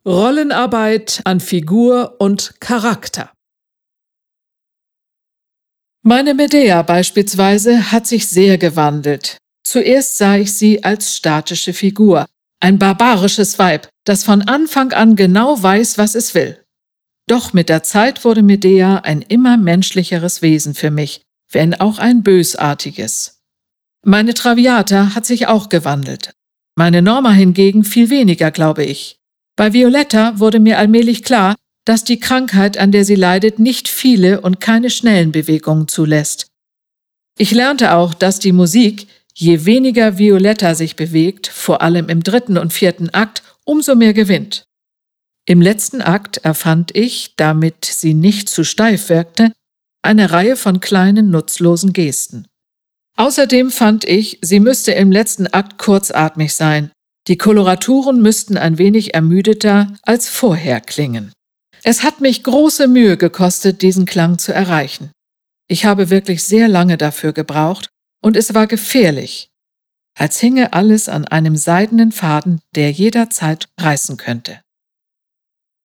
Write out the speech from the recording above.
Rollenarbeit an Figur und Charakter. Meine Medea beispielsweise hat sich sehr gewandelt. Zuerst sah ich sie als statische Figur, ein barbarisches Weib, das von Anfang an genau weiß, was es will. Doch mit der Zeit wurde Medea ein immer menschlicheres Wesen für mich, wenn auch ein bösartiges. Meine Traviata hat sich auch gewandelt. Meine Norma hingegen viel weniger, glaube ich. Bei Violetta wurde mir allmählich klar, dass die Krankheit, an der sie leidet, nicht viele und keine schnellen Bewegungen zulässt. Ich lernte auch, dass die Musik, je weniger Violetta sich bewegt, vor allem im 3. und 4. Akt, umso mehr gewinnt. Im letzten Akt erfand ich, damit sie nicht zu steif wirkte, eine Reihe von kleinen, nutzlosen Gesten. Außerdem fand ich, sie müsste im letzten Akt kurzatmig sein. Die Koloraturen müssten ein wenig ermüdeter als vorher klingen. Es hat mich große Mühe gekostet, diesen Klang zu erreichen. Ich habe wirklich sehr lange dafür gebraucht und es war gefährlich, als hinge alles an einem seidenen Faden, der jederzeit reißen könnte.